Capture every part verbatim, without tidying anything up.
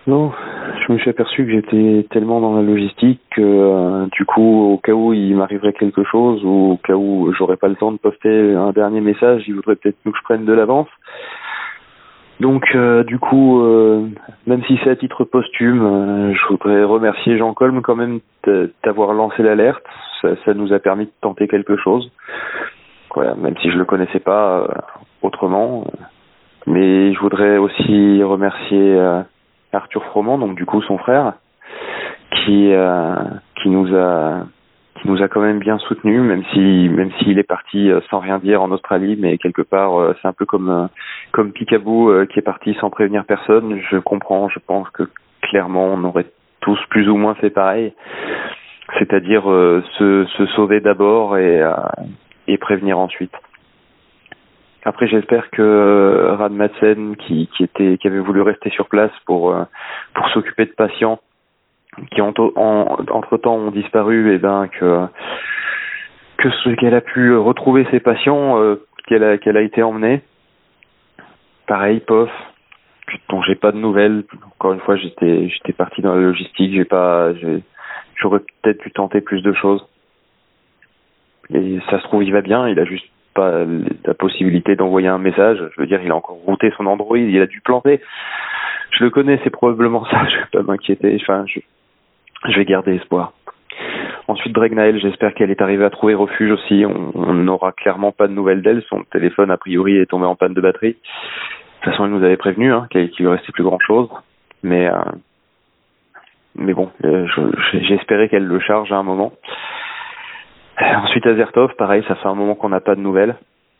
Non, je me suis aperçu que j'étais tellement dans la logistique que euh, du coup, au cas où il m'arriverait quelque chose ou au cas où j'aurais pas le temps de poster un dernier message, il voudrait peut-être que je prenne de l'avance. Donc euh, du coup, euh, même si c'est à titre posthume, euh, je voudrais remercier Jean Colm quand même de- d'avoir lancé l'alerte. Ça, ça nous a permis de tenter quelque chose. Voilà, même si je le connaissais pas euh, autrement. Mais je voudrais aussi remercier euh, Arthur Froment, donc du coup son frère, qui euh, qui nous a qui nous a quand même bien soutenus, même si même s'il est parti euh, sans rien dire en Australie, mais quelque part euh, c'est un peu comme euh, comme Picaboo euh, qui est parti sans prévenir personne. Je comprends, je pense que clairement on aurait tous plus ou moins fait pareil, c'est-à-dire euh, se se sauver d'abord et euh, et prévenir ensuite. Après, j'espère que euh, Rad Madsen, qui, qui était, qui avait voulu rester sur place pour euh, pour s'occuper de patients qui en, en, entre temps ont disparu, et ben que que ce qu'elle a pu retrouver ses patients, euh, qu'elle a qu'elle a été emmenée. Pareil, P O F, dont j'ai pas de nouvelles. Encore une fois, j'étais j'étais parti dans la logistique, j'ai pas, j'ai, j'aurais peut-être pu tenter plus de choses. Et ça se trouve, il va bien, il a juste pas la possibilité d'envoyer un message. Je veux dire, il a encore routé son Android, il a dû planter. Je le connais, c'est probablement ça, je vais pas m'inquiéter. Enfin, je, je vais garder espoir. Ensuite, Dregnael, j'espère qu'elle est arrivée à trouver refuge aussi. On n'aura clairement pas de nouvelles d'elle. Son téléphone, a priori, est tombé en panne de batterie. De toute façon, elle nous avait prévenu hein, qu'il qu'il lui restait plus grand-chose. Mais, euh, mais bon, euh, je- j'espérais qu'elle le charge à un moment. Ensuite, Azertov, pareil, ça fait un moment qu'on n'a pas de nouvelles.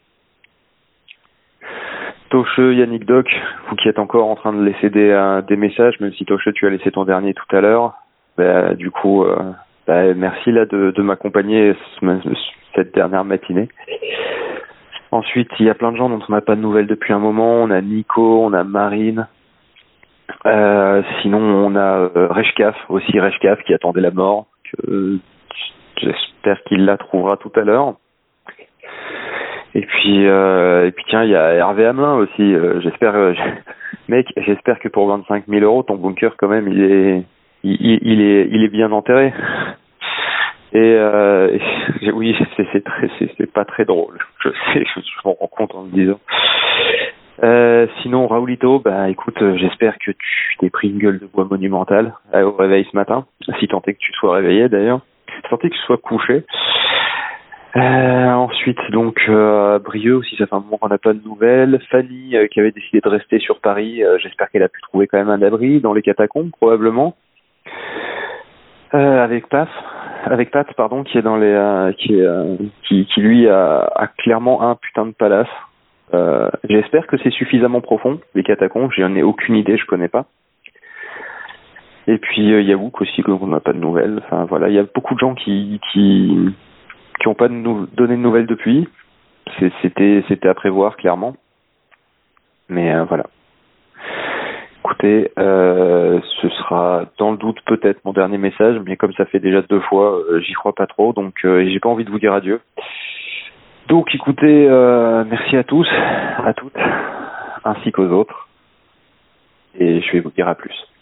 Toche, Yannick Doc, vous qui êtes encore en train de laisser des, euh, des messages, même si Toche, tu as laissé ton dernier tout à l'heure, bah, du coup, euh, bah, merci là de, de m'accompagner ce- cette dernière matinée. Ensuite, il y a plein de gens dont on n'a pas de nouvelles depuis un moment. On a Nico, on a Marine. Euh, sinon, on a euh, Reshkaf, aussi Reshkaf qui attendait la mort. Que, euh, j'espère qu'il la trouvera tout à l'heure. Et puis, euh, et puis tiens, il y a Hervé Hamelin aussi. Euh, j'espère, euh, mec, j'espère que pour vingt-cinq mille euros, ton bunker quand même, il est, il, il, il est, il est bien enterré. Et, euh, et oui, c'est, c'est très, c'est, c'est pas très drôle. Je sais, je, je m'en rends compte en me disant. Euh, sinon, Raoulito, bah écoute, euh, j'espère que tu t'es pris une gueule de bois monumentale euh, au réveil ce matin, si tant est que tu sois réveillé d'ailleurs, si tant est que tu sois couché. Euh, ensuite, donc, euh, Brieux aussi, ça fait un moment qu'on n'a pas de nouvelles. Fanny, euh, qui avait décidé de rester sur Paris, euh, j'espère qu'elle a pu trouver quand même un abri dans les catacombes, probablement. Euh, avec Paf, avec Pat, pardon, qui est dans les, euh, qui, est, euh, qui, qui lui a, a clairement un putain de palace. Euh, j'espère que c'est suffisamment profond, les catacombes, j'en ai aucune idée, je connais pas. Et puis, euh, Yaouk aussi, qu'on n'a pas de nouvelles. Enfin, voilà, il y a beaucoup de gens qui, qui, qui ont pas de nou- donné de nouvelles depuis. C'est- C'était, c'était à prévoir, clairement. Mais euh, voilà. Écoutez, euh, ce sera dans le doute peut-être mon dernier message, mais comme ça fait déjà deux fois, euh, j'y crois pas trop, donc euh, j'ai pas envie de vous dire adieu. Donc écoutez, euh, merci à tous, à toutes, ainsi qu'aux autres, et je vais vous dire à plus.